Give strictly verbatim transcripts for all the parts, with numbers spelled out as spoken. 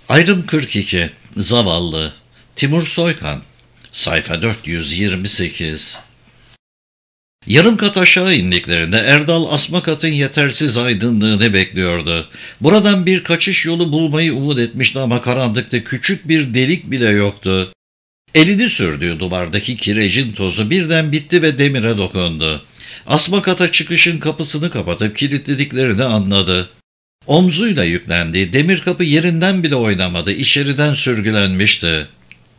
Ayrım kırk iki. Zavallı Timur Soykan. Sayfa dört yüz yirmi sekiz. Yarım kat aşağı indiklerinde Erdal asma katın yetersiz aydınlığını bekliyordu. Buradan bir kaçış yolu bulmayı umut etmişti ama karanlıkta küçük bir delik bile yoktu. Elini sürdüğü duvardaki kirecin tozu birden bitti ve demire dokundu. Asma kata çıkışın kapısını kapatıp kilitlediklerini anladı. Omzuyla yüklendiği demir kapı yerinden bile oynamadı, içeriden sürgülenmişti.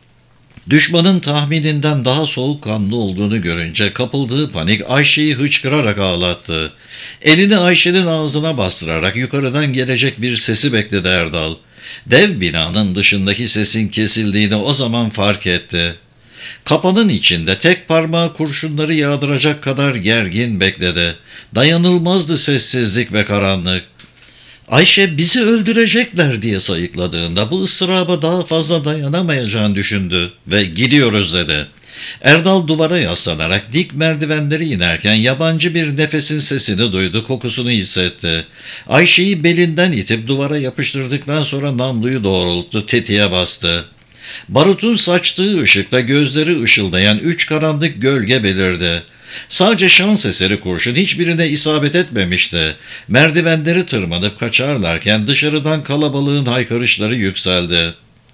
Düşmanın tahmininden daha soğukkanlı olduğunu görünce kapıldığı panik Ayşe'yi hıçkırarak ağlattı. Elini Ayşe'nin ağzına bastırarak yukarıdan gelecek bir sesi bekledi Erdal. Dev binanın dışındaki sesin kesildiğini o zaman fark etti. Kapının içinde tek parmağı kurşunları yağdıracak kadar gergin bekledi. Dayanılmazdı sessizlik ve karanlık. Ayşe bizi öldürecekler diye sayıkladığında bu ıstıraba daha fazla dayanamayacağını düşündü ve gidiyoruz dedi. Erdal duvara yaslanarak dik merdivenleri inerken yabancı bir nefesin sesini duydu, kokusunu hissetti. Ayşe'yi belinden itip duvara yapıştırdıktan sonra namluyu doğrulttu, tetiğe bastı. Barutun saçtığı ışıkta gözleri ışıldayan üç karanlık gölge belirdi. Sadece şans eseri kurşun hiçbirine isabet etmemişti. Merdivenleri tırmanıp kaçarlarken dışarıdan kalabalığın haykırışları yükseldi.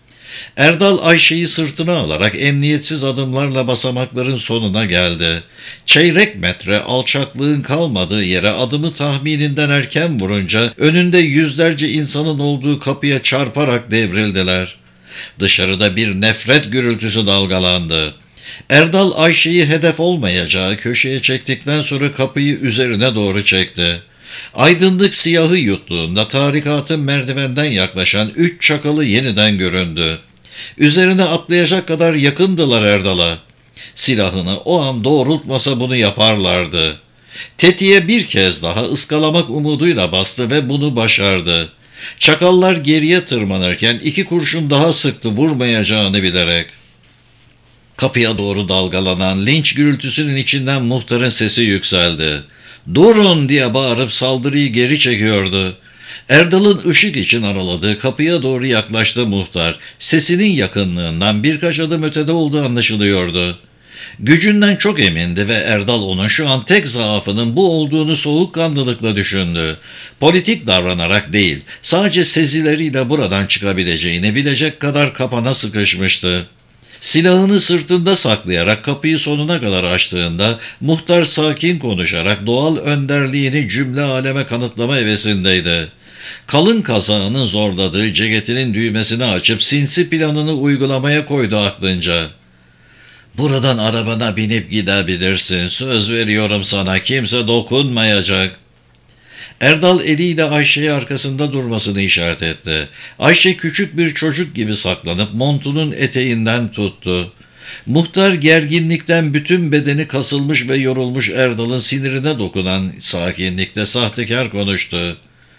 Erdal Ayşe'yi sırtına alarak emniyetsiz adımlarla basamakların sonuna geldi. Çeyrek metre alçaklığın kalmadığı yere adımı tahmininden erken vurunca önünde yüzlerce insanın olduğu kapıya çarparak devrildiler. Dışarıda bir nefret gürültüsü dalgalandı. Erdal Ayşe'yi hedef olmayacağı köşeye çektikten sonra kapıyı üzerine doğru çekti. Aydınlık siyahı yuttuğunda tarikatın merdivenden yaklaşan üç çakalı yeniden göründü. Üzerine atlayacak kadar yakındılar Erdal'a. Silahını o an doğrultmasa bunu yaparlardı. Tetiğe bir kez daha ıskalamak umuduyla bastı ve bunu başardı. Çakallar geriye tırmanırken iki kurşun daha sıktı vurmayacağını bilerek. Kapıya doğru dalgalanan linç gürültüsünün içinden muhtarın sesi yükseldi. "Durun!" diye bağırıp saldırıyı geri çekiyordu. Erdal'ın ışık için araladığı kapıya doğru yaklaştı muhtar. Sesinin yakınlığından birkaç adım ötede olduğu anlaşılıyordu. Gücünden çok emindi ve Erdal onun şu an tek zaafının bu olduğunu soğukkanlılıkla düşündü. Politik davranarak değil, sadece sezileriyle buradan çıkabileceğini bilecek kadar kapana sıkışmıştı. Silahını sırtında saklayarak kapıyı sonuna kadar açtığında muhtar sakin konuşarak doğal önderliğini cümle aleme kanıtlama hevesindeydi. Kalın kazağının zorladığı ceketinin düğmesini açıp sinsi planını uygulamaya koydu aklınca. "Buradan arabana binip gidebilirsin. Söz veriyorum sana, kimse dokunmayacak." Erdal eliyle Ayşe'ye arkasında durmasını işaret etti. Ayşe küçük bir çocuk gibi saklanıp montunun eteğinden tuttu. Muhtar gerginlikten bütün bedeni kasılmış ve yorulmuş Erdal'ın sinirine dokunan sakinlikte sahtekar konuştu.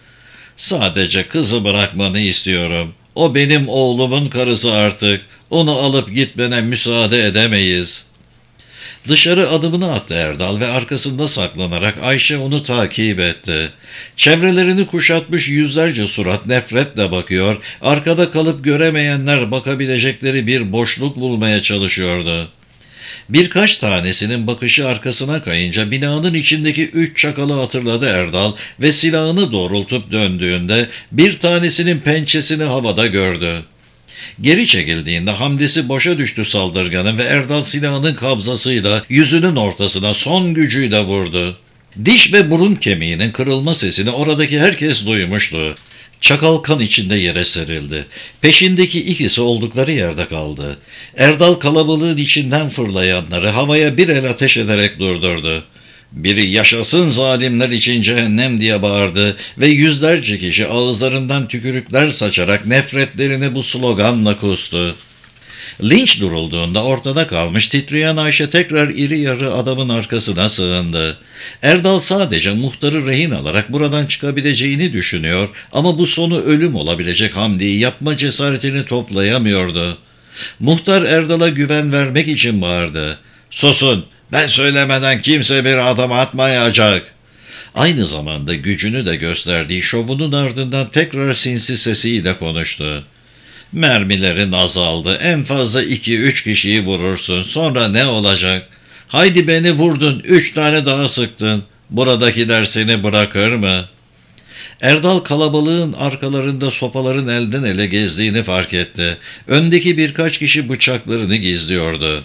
"Sadece kızı bırakmanı istiyorum. O benim oğlumun karısı artık. Onu alıp gitmene müsaade edemeyiz." Dışarı adımını attı Erdal ve arkasında saklanarak Ayşe onu takip etti. Çevrelerini kuşatmış yüzlerce surat nefretle bakıyor, arkada kalıp göremeyenler bakabilecekleri bir boşluk bulmaya çalışıyordu. Birkaç tanesinin bakışı arkasına kayınca binanın içindeki üç çakalı hatırladı Erdal ve silahını doğrultup döndüğünde bir tanesinin pençesini havada gördü. Geri çekildiğinde hamlesi boşa düştü saldırganın ve Erdal silahının kabzasıyla yüzünün ortasına son gücüyle vurdu. Diş ve burun kemiğinin kırılma sesini oradaki herkes duymuştu. Çakal kan içinde yere serildi. Peşindeki ikisi oldukları yerde kaldı. Erdal kalabalığın içinden fırlayanları havaya bir el ateş ederek durdurdu. Biri "Yaşasın zalimler için cehennem!" diye bağırdı ve yüzlerce kişi ağızlarından tükürükler saçarak nefretlerini bu sloganla kustu. Linç durulduğunda ortada kalmış titreyen Ayşe tekrar iri yarı adamın arkasına sığındı. Erdal sadece muhtarı rehin alarak buradan çıkabileceğini düşünüyor ama bu sonu ölüm olabilecek hamleyi yapma cesaretini toplayamıyordu. Muhtar Erdal'a güven vermek için bağırdı. "Susun! Ben söylemeden kimse bir adım atmayacak." Aynı zamanda gücünü de gösterdiği şovunun ardından tekrar sinsi sesiyle konuştu. Mermilerin azaldı. En fazla iki üç kişiyi vurursun. Sonra ne olacak? Haydi beni vurdun. Üç tane daha sıktın. Buradakiler seni bırakır mı? Erdal kalabalığın arkalarında sopaların elden ele gezdiğini fark etti. Öndeki birkaç kişi bıçaklarını gizliyordu.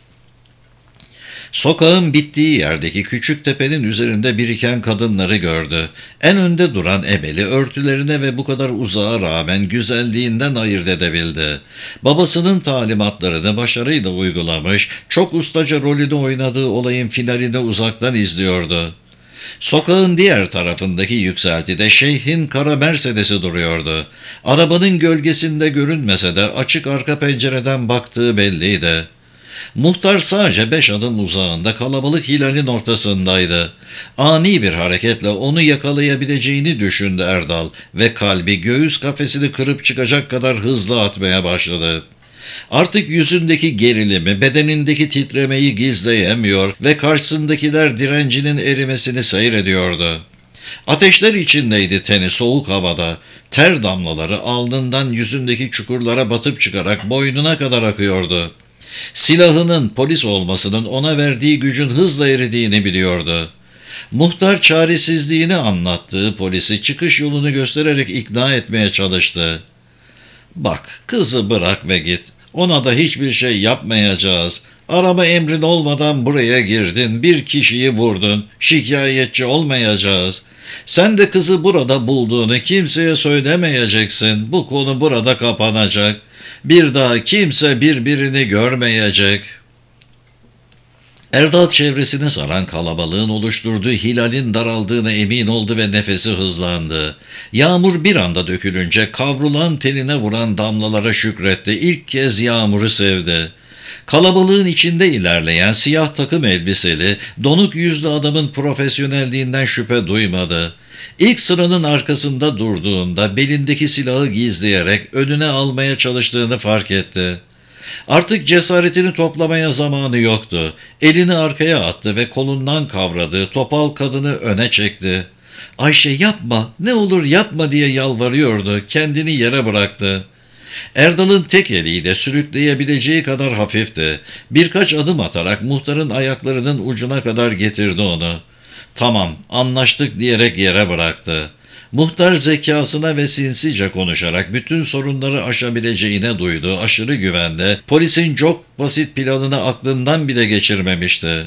Sokağın bittiği yerdeki küçük tepenin üzerinde biriken kadınları gördü. En önde duran Emel'i örtülerine ve bu kadar uzağa rağmen güzelliğinden ayırt edebildi. Babasının talimatlarını başarıyla uygulamış, çok ustaca rolünü oynadığı olayın finalini uzaktan izliyordu. Sokağın diğer tarafındaki yükseltide şeyhin kara Mercedes'i duruyordu. Arabanın gölgesinde görünmese de açık arka pencereden baktığı belliydi. Muhtar sadece beş adım uzağında kalabalık hilalin ortasındaydı. Ani bir hareketle onu yakalayabileceğini düşündü Erdal ve kalbi göğüs kafesini kırıp çıkacak kadar hızlı atmaya başladı. Artık yüzündeki gerilimi, bedenindeki titremeyi gizleyemiyor ve karşısındakiler direncinin erimesini seyrediyordu. Ateşler içindeydi teni soğuk havada. Ter damlaları alnından yüzündeki çukurlara batıp çıkarak boynuna kadar akıyordu. Silahının polis olmasının ona verdiği gücün hızla eridiğini biliyordu. Muhtar çaresizliğini anlattığı polisi çıkış yolunu göstererek ikna etmeye çalıştı. "Bak, kızı bırak ve git. Ona da hiçbir şey yapmayacağız. Arama emrin olmadan buraya girdin, bir kişiyi vurdun, şikayetçi olmayacağız. Sen de kızı burada bulduğunu kimseye söylemeyeceksin. Bu konu burada kapanacak. Bir daha kimse birbirini görmeyecek." Erdal çevresini saran kalabalığın oluşturduğu hilalin daraldığına emin oldu ve nefesi hızlandı. Yağmur bir anda dökülünce kavrulan tenine vuran damlalara şükretti. İlk kez yağmuru sevdi. Kalabalığın içinde ilerleyen siyah takım elbiseli, donuk yüzlü adamın profesyonelliğinden şüphe duymadı. İlk sıranın arkasında durduğunda belindeki silahı gizleyerek önüne almaya çalıştığını fark etti. Artık cesaretini toplamaya zamanı yoktu. Elini arkaya attı ve kolundan kavradığı topal kadını öne çekti. "Ayşe, yapma, ne olur yapma," diye yalvarıyordu. Kendini yere bıraktı. Erdal'ın tek eliyle sürükleyebileceği kadar hafifti. Birkaç adım atarak muhtarın ayaklarının ucuna kadar getirdi onu. "Tamam, anlaştık," diyerek yere bıraktı. Muhtar zekasına ve sinsice konuşarak bütün sorunları aşabileceğine duyduğu aşırı güvende polisin çok basit planını aklından bile geçirmemişti.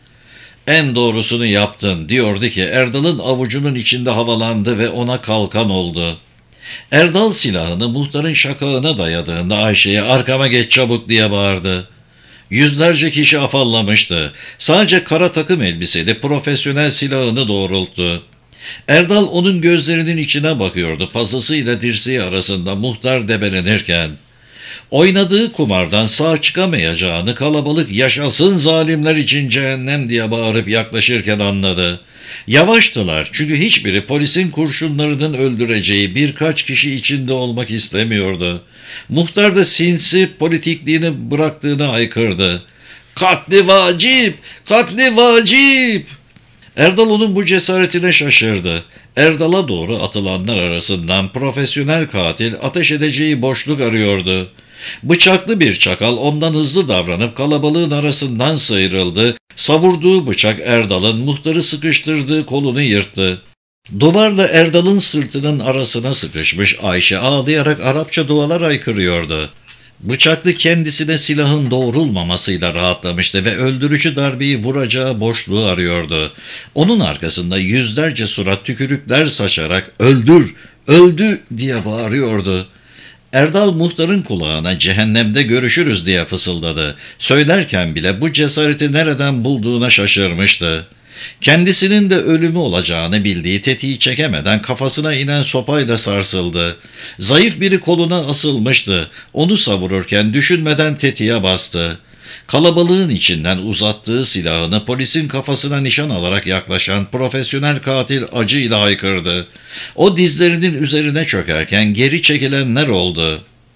"En doğrusunu yaptın," diyordu ki Erdal'ın avucunun içinde havalandı ve ona kalkan oldu. Erdal silahını muhtarın şakağına dayadığında Ayşe'ye "Arkama geç çabuk," diye bağırdı. Yüzlerce kişi afallamıştı. Sadece kara takım elbiseli profesyonel silahını doğrulttu. Erdal onun gözlerinin içine bakıyordu. Pazısıyla dirseği arasında muhtar debelenirken. Oynadığı kumardan sağ çıkamayacağını kalabalık "Yaşasın zalimler için cehennem," diye bağırıp yaklaşırken anladı. Yavaştılar çünkü hiçbiri polisin kurşunlarının öldüreceği birkaç kişi içinde olmak istemiyordu. Muhtar da sinsi politikliğini bıraktığını haykırdı. "Katli vacip! Katli vacip!" Erdal onun bu cesaretine şaşırdı. Erdal'a doğru atılanlar arasından profesyonel katil ateş edeceği boşluk arıyordu. Bıçaklı bir çakal ondan hızlı davranıp kalabalığın arasından sıyrıldı. Savurduğu bıçak Erdal'ın muhtarı sıkıştırdığı kolunu yırttı. Duvarla Erdal'ın sırtının arasına sıkışmış Ayşe ağlayarak Arapça dualar haykırıyordu. Bıçaklı kendisine silahın doğrulmamasıyla rahatlamıştı ve öldürücü darbeyi vuracağı boşluğu arıyordu. Onun arkasında yüzlerce surat tükürükler saçarak "Öldür, öldü!" diye bağırıyordu. Erdal muhtarın kulağına "Cehennemde görüşürüz," diye fısıldadı. Söylerken bile bu cesareti nereden bulduğuna şaşırmıştı. Kendisinin de ölümü olacağını bildiği tetiği çekemeden kafasına inen sopayla sarsıldı. Zayıf biri koluna asılmıştı. Onu savururken düşünmeden tetiğe bastı. Kalabalığın içinden uzattığı silahını polisin kafasına nişan alarak yaklaşan profesyonel katil acıyla haykırdı. O dizlerinin üzerine çökerken geri çekilenler oldu.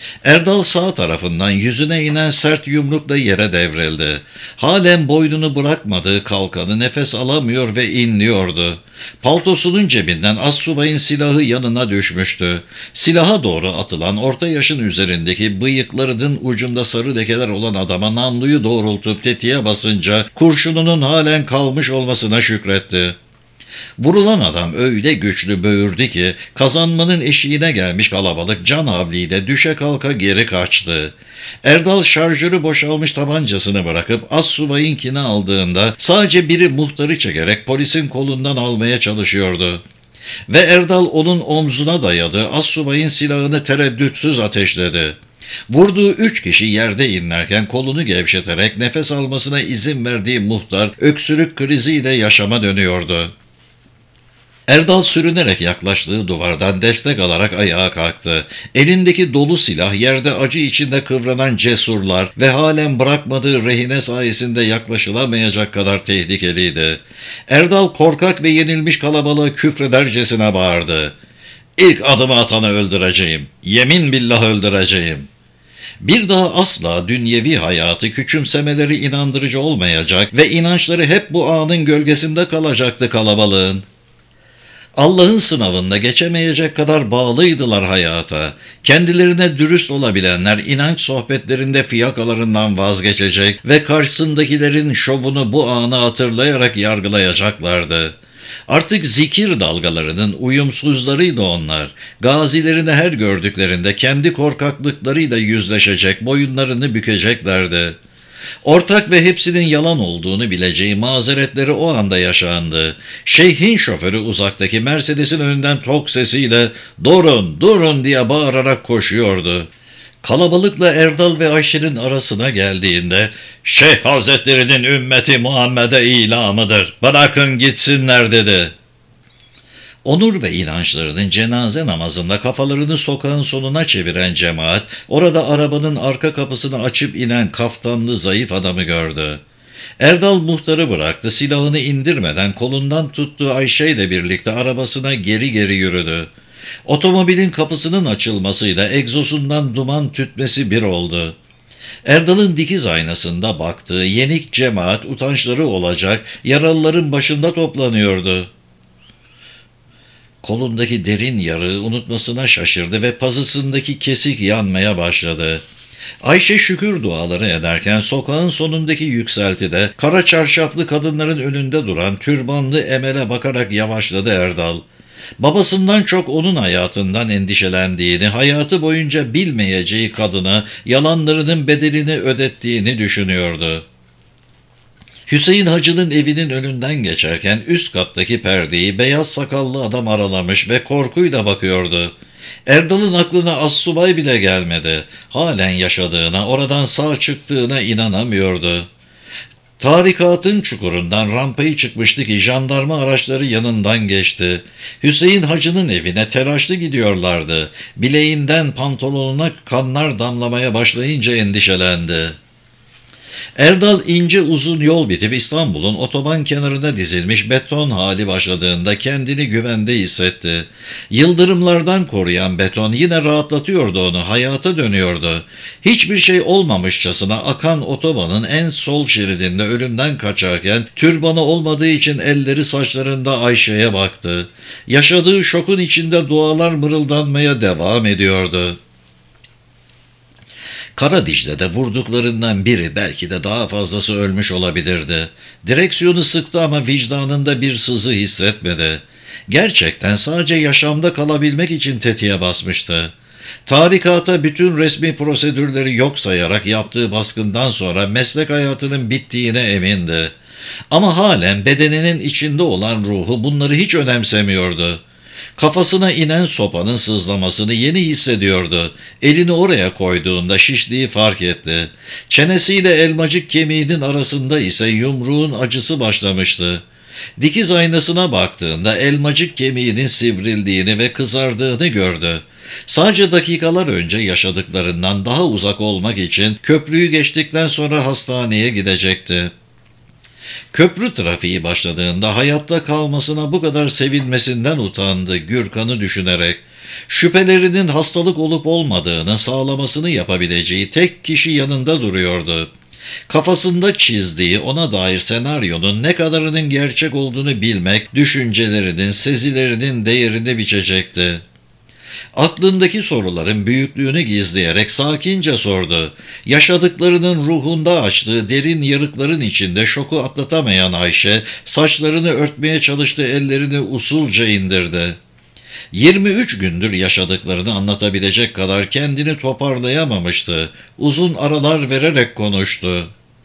Erdal sağ tarafından yüzüne inen sert yumrukla yere devrildi. Halen boynunu bırakmadığı kalkanı nefes alamıyor ve inliyordu. Paltosunun cebinden astsubayın silahı yanına düşmüştü. Silaha doğru atılan orta yaşın üzerindeki bıyıklarının ucunda sarı lekeler olan adama namluyu doğrultup tetiğe basınca kurşununun halen kalmış olmasına şükretti. Vurulan adam öyle güçlü böğürdü ki kazanmanın eşiğine gelmiş kalabalık can havliyle düşe kalka geri kaçtı. Erdal şarjörü boşalmış tabancasını bırakıp astsubayınkini aldığında sadece biri muhtarı çekerek polisin kolundan almaya çalışıyordu. Ve Erdal onun omzuna dayadı, astsubayın silahını tereddütsüz ateşledi. Vurduğu üç kişi yerde inlerken kolunu gevşeterek nefes almasına izin verdiği muhtar öksürük kriziyle yaşama dönüyordu. Erdal sürünerek yaklaştığı duvardan destek alarak ayağa kalktı. Elindeki dolu silah yerde acı içinde kıvranan cesurlar ve halen bırakmadığı rehine sayesinde yaklaşılamayacak kadar tehlikeliydi. Erdal korkak ve yenilmiş kalabalığı küfredercesine bağırdı. "İlk adımı atanı öldüreceğim. Yemin billah öldüreceğim." Bir daha asla dünyevi hayatı küçümsemeleri inandırıcı olmayacak ve inançları hep bu anın gölgesinde kalacaktı kalabalığın. Allah'ın sınavında geçemeyecek kadar bağlıydılar hayata. Kendilerine dürüst olabilenler inanç sohbetlerinde fiyakalarından vazgeçecek ve karşısındakilerin şovunu bu anı hatırlayarak yargılayacaklardı. Artık zikir dalgalarının uyumsuzlarıydı onlar. Gazilerini her gördüklerinde kendi korkaklıklarıyla yüzleşecek, boyunlarını bükeceklerdi. Ortak ve hepsinin yalan olduğunu bileceği mazeretleri o anda yaşandı. Şeyhin şoförü uzaktaki Mercedes'in önünden tok sesiyle "Durun, durun!" diye bağırarak koşuyordu. Kalabalıkla Erdal ve Ayşe'nin arasına geldiğinde "Şeyh Hazretleri'nin ümmeti Muhammed'e ilamıdır, bırakın gitsinler" dedi. Onur ve inançlarının cenaze namazında kafalarını sokağın sonuna çeviren cemaat, orada arabanın arka kapısını açıp inen kaftanlı zayıf adamı gördü. Erdal muhtarı bıraktı, silahını indirmeden kolundan tuttuğu Ayşe ile birlikte arabasına geri geri yürüdü. Otomobilin kapısının açılmasıyla egzosundan duman tütmesi bir oldu. Erdal'ın dikiz aynasında baktığı yenik cemaat utançları olacak yaralıların başında toplanıyordu. Kolundaki derin yarığı unutmasına şaşırdı ve pazısındaki kesik yanmaya başladı. Ayşe şükür duaları ederken sokağın sonundaki yükseltide kara çarşaflı kadınların önünde duran türbanlı Emel'e bakarak yavaşladı Erdal. Babasından çok onun hayatından endişelendiğini, hayatı boyunca bilmeyeceği kadına yalanlarının bedelini ödettiğini düşünüyordu. Hüseyin Hacı'nın evinin önünden geçerken üst kattaki perdeyi beyaz sakallı adam aralamış ve korkuyla bakıyordu. Erdal'ın aklına astsubay bile gelmedi. Halen yaşadığına, oradan sağ çıktığına inanamıyordu. Tarikatın çukurundan rampayı çıkmıştı ki jandarma araçları yanından geçti. Hüseyin Hacı'nın evine telaşlı gidiyorlardı. Bileğinden pantolonuna kanlar damlamaya başlayınca endişelendi. Erdal ince uzun yol bitip İstanbul'un otoban kenarına dizilmiş beton hali başladığında kendini güvende hissetti. Yıldırımlardan koruyan beton yine rahatlatıyordu onu, hayata dönüyordu. Hiçbir şey olmamışçasına akan otobanın en sol şeridinde ölümden kaçarken türbanı olmadığı için elleri saçlarında Ayşe'ye baktı. Yaşadığı şokun içinde dualar mırıldanmaya devam ediyordu. Kara Dicle'de vurduklarından biri, belki de daha fazlası ölmüş olabilirdi. Direksiyonu sıktı ama vicdanında bir sızı hissetmedi. Gerçekten sadece yaşamda kalabilmek için tetiğe basmıştı. Tarikata bütün resmi prosedürleri yok sayarak yaptığı baskından sonra meslek hayatının bittiğine emindi. Ama halen bedeninin içinde olan ruhu bunları hiç önemsemiyordu. Kafasına inen sopanın sızlamasını yeni hissediyordu. Elini oraya koyduğunda şişliği fark etti. Çenesiyle elmacık kemiğinin arasında ise yumruğun acısı başlamıştı. Dikiz aynasına baktığında elmacık kemiğinin sivrildiğini ve kızardığını gördü. Sadece dakikalar önce yaşadıklarından daha uzak olmak için köprüyü geçtikten sonra hastaneye gidecekti. Köprü trafiği başladığında hayatta kalmasına bu kadar sevinmesinden utandı Gürkan'ı düşünerek. Şüphelerinin hastalık olup olmadığını sağlamasını yapabileceği tek kişi yanında duruyordu. Kafasında çizdiği ona dair senaryonun ne kadarının gerçek olduğunu bilmek, düşüncelerinin, sezilerinin değerini biçecekti. Aklındaki soruların büyüklüğünü gizleyerek sakince sordu. Yaşadıklarının ruhunda açtığı derin yarıkların içinde şoku atlatamayan Ayşe, saçlarını örtmeye çalıştığı ellerini usulca indirdi. yirmi üç gündür yaşadıklarını anlatabilecek kadar kendini toparlayamamıştı. Uzun aralar vererek konuştu.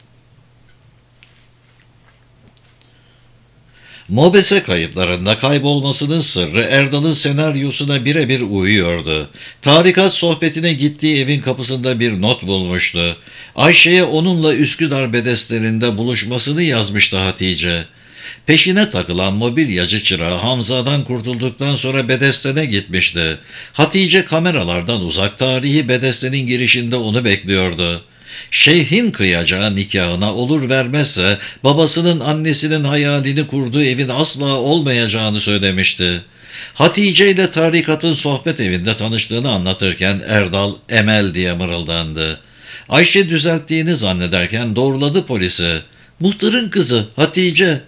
MOBESE kayıtlarında kaybolmasının sırrı Erdal'ın senaryosuna birebir uyuyordu. Tarikat sohbetine gittiği evin kapısında bir not bulmuştu. Ayşe'ye onunla Üsküdar Bedesterinde buluşmasını yazmıştı Hatice. Peşine takılan mobilyacı çırağı Hamza'dan kurtulduktan sonra Bedesten'e gitmişti. Hatice kameralardan uzak tarihi Bedesten'in girişinde onu bekliyordu. Şeyhin kıyacağı nikahına olur vermezse babasının annesinin hayalini kurduğu evin asla olmayacağını söylemişti. Hatice ile tarikatın sohbet evinde tanıştığını anlatırken Erdal Emel diye mırıldandı. Ayşe düzelttiğini zannederken doğruladı polisi. Muhtarın kızı Hatice.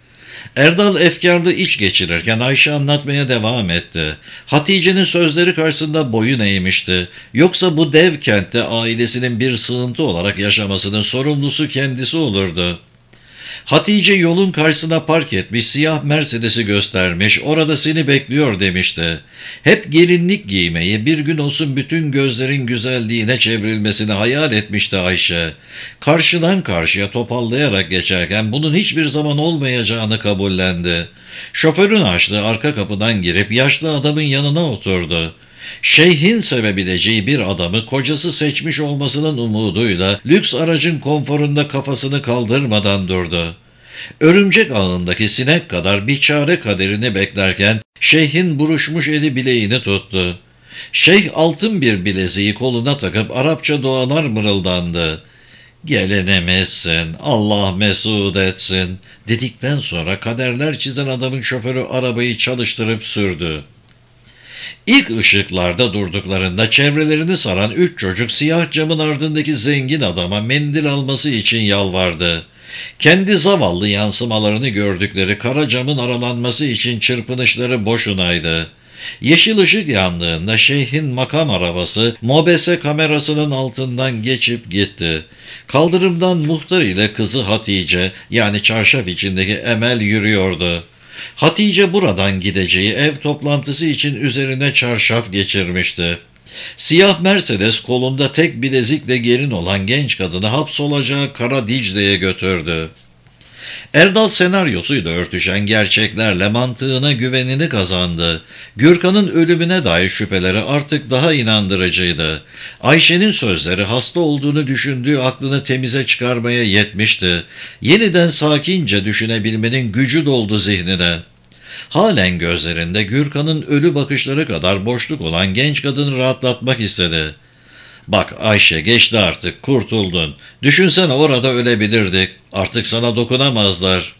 Erdal efkarlı iç geçirirken Ayşe anlatmaya devam etti. Hatice'nin sözleri karşısında boyun eğmişti. Yoksa bu dev kentte ailesinin bir sığıntı olarak yaşamasının sorumlusu kendisi olurdu. Hatice yolun karşısına park etmiş, siyah Mercedes'i göstermiş, orada seni bekliyor demişti. Hep gelinlik giymeyi, bir gün olsun bütün gözlerin güzelliğine çevrilmesini hayal etmişti Ayşe. Karşıdan karşıya topallayarak geçerken bunun hiçbir zaman olmayacağını kabullendi. Şoförün açtığı arka kapıdan girip yaşlı adamın yanına oturdu. Şeyhin sevebileceği bir adamı kocası seçmiş olmasının umuduyla lüks aracın konforunda kafasını kaldırmadan durdu. Örümcek ağındaki sinek kadar bir çare kaderini beklerken şeyhin buruşmuş eli bileğini tuttu. Şeyh altın bir bileziği koluna takıp Arapça dualar mırıldandı. "Gelinimizsin, Allah mesut etsin" dedikten sonra kaderler çizen adamın şoförü arabayı çalıştırıp sürdü. İlk ışıklarda durduklarında çevrelerini saran üç çocuk siyah camın ardındaki zengin adama mendil alması için yalvardı. Kendi zavallı yansımalarını gördükleri kara camın aralanması için çırpınışları boşunaydı. Yeşil ışık yandığında şeyhin makam arabası MOBESE kamerasının altından geçip gitti. Kaldırımdan muhtar ile kızı Hatice, yani çarşaf içindeki Emel yürüyordu. Hatice buradan gideceği ev toplantısı için üzerine çarşaf geçirmişti. Siyah Mercedes kolunda tek bilezikle gelin olan genç kadını hapsolacağı Kara Dicle'ye götürdü. Erdal senaryosuyla örtüşen gerçeklerle mantığına güvenini kazandı. Gürkan'ın ölümüne dair şüpheleri artık daha inandırıcıydı. Ayşe'nin sözleri hasta olduğunu düşündüğü aklını temize çıkarmaya yetmişti. Yeniden sakince düşünebilmenin gücü doldu zihnine. Halen gözlerinde Gürkan'ın ölü bakışları kadar boşluk olan genç kadını rahatlatmak istedi. "Bak Ayşe, geçti artık, kurtuldun. Düşünsene, orada ölebilirdik. Artık sana dokunamazlar."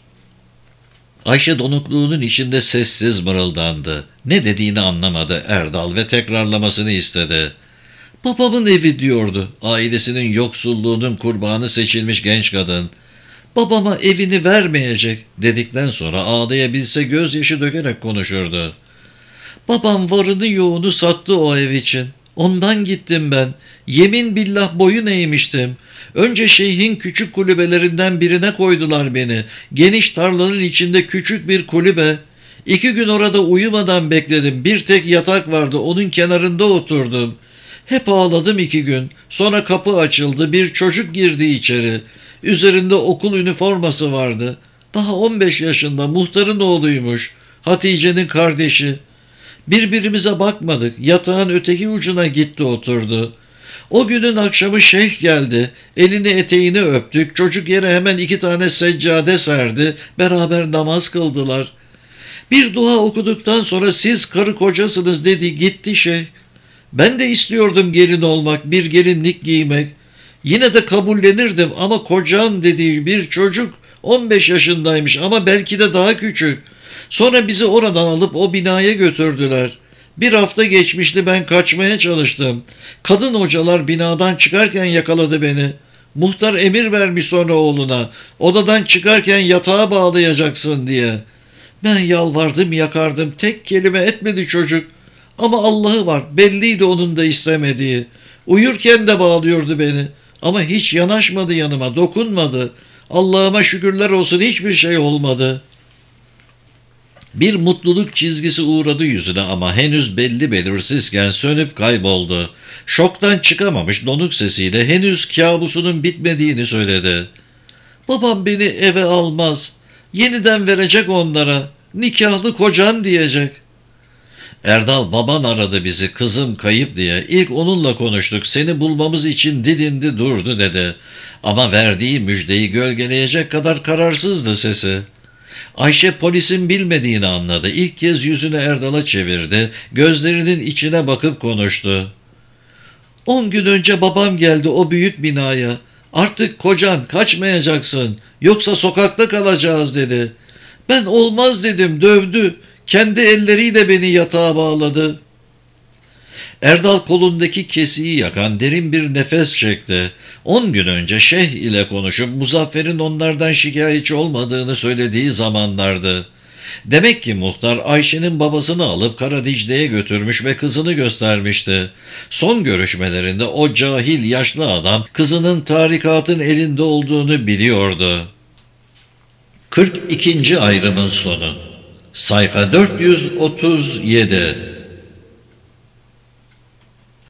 Ayşe donukluğunun içinde sessiz mırıldandı. Ne dediğini anlamadı Erdal ve tekrarlamasını istedi. "Babamın evi" diyordu. Ailesinin yoksulluğunun kurbanı seçilmiş genç kadın. "Babama evini vermeyecek" dedikten sonra ağlayabilse gözyaşı dökerek konuşurdu. "Babam varını yoğunu sattı o ev için. Ondan gittim ben. Yemin billah boyun eğmiştim. Önce şeyhin küçük kulübelerinden birine koydular beni. Geniş tarlanın içinde küçük bir kulübe. İki gün orada uyumadan bekledim. Bir tek yatak vardı. Onun kenarında oturdum. Hep ağladım iki gün. Sonra kapı açıldı. Bir çocuk girdi içeri. Üzerinde okul üniforması vardı. Daha on beş yaşında, muhtarın oğluymuş. Hatice'nin kardeşi. Birbirimize bakmadık. Yatağın öteki ucuna gitti oturdu. O günün akşamı şeyh geldi. Elini eteğini öptük. Çocuk yere hemen iki tane seccade serdi. Beraber namaz kıldılar. Bir dua okuduktan sonra siz karı kocasınız dedi, gitti şeyh. Ben de istiyordum gelin olmak, bir gelinlik giymek. Yine de kabullenirdim ama kocam dediği bir çocuk, on beş yaşındaymış ama belki de daha küçük. Sonra bizi oradan alıp o binaya götürdüler. Bir hafta geçmişti, ben kaçmaya çalıştım. Kadın hocalar binadan çıkarken yakaladı beni. Muhtar emir vermiş sonra oğluna. Odadan çıkarken yatağa bağlayacaksın diye. Ben yalvardım yakardım. Tek kelime etmedi çocuk. Ama Allah'ı var. Belliydi onun da istemediği. Uyurken de bağlıyordu beni. Ama hiç yanaşmadı yanıma, dokunmadı. Allah'ıma şükürler olsun, hiçbir şey olmadı. Bir mutluluk çizgisi uğradı yüzüne ama henüz belli belirsizken sönüp kayboldu. Şoktan çıkamamış donuk sesiyle henüz kabusunun bitmediğini söyledi. Babam beni eve almaz. Yeniden verecek onlara. Nikahlı kocan diyecek. Erdal, baban aradı bizi kızım kayıp diye. İlk onunla konuştuk. Seni bulmamız için didindi durdu dedi. Ama verdiği müjdeyi gölgeleyecek kadar kararsızdı sesi. Ayşe polisin bilmediğini anladı. İlk kez yüzünü Erdal'a çevirdi. Gözlerinin içine bakıp konuştu. On gün önce babam geldi o büyük binaya. Artık kocan, kaçmayacaksın. Yoksa sokakta kalacağız dedi. Ben olmaz dedim, dövdü. Kendi elleriyle beni yatağa bağladı. Erdal kolundaki kesiği yakan derin bir nefes çekti. On gün önce Şeyh ile konuşup Muzaffer'in onlardan şikayetçi olmadığını söylediği zamanlardı. Demek ki muhtar Ayşe'nin babasını alıp Kara Dicle'ye götürmüş ve kızını göstermişti. Son görüşmelerinde o cahil yaşlı adam kızının tarikatın elinde olduğunu biliyordu. kırk ikinci ayrımın sonu. Sayfa dört yüz otuz yedi.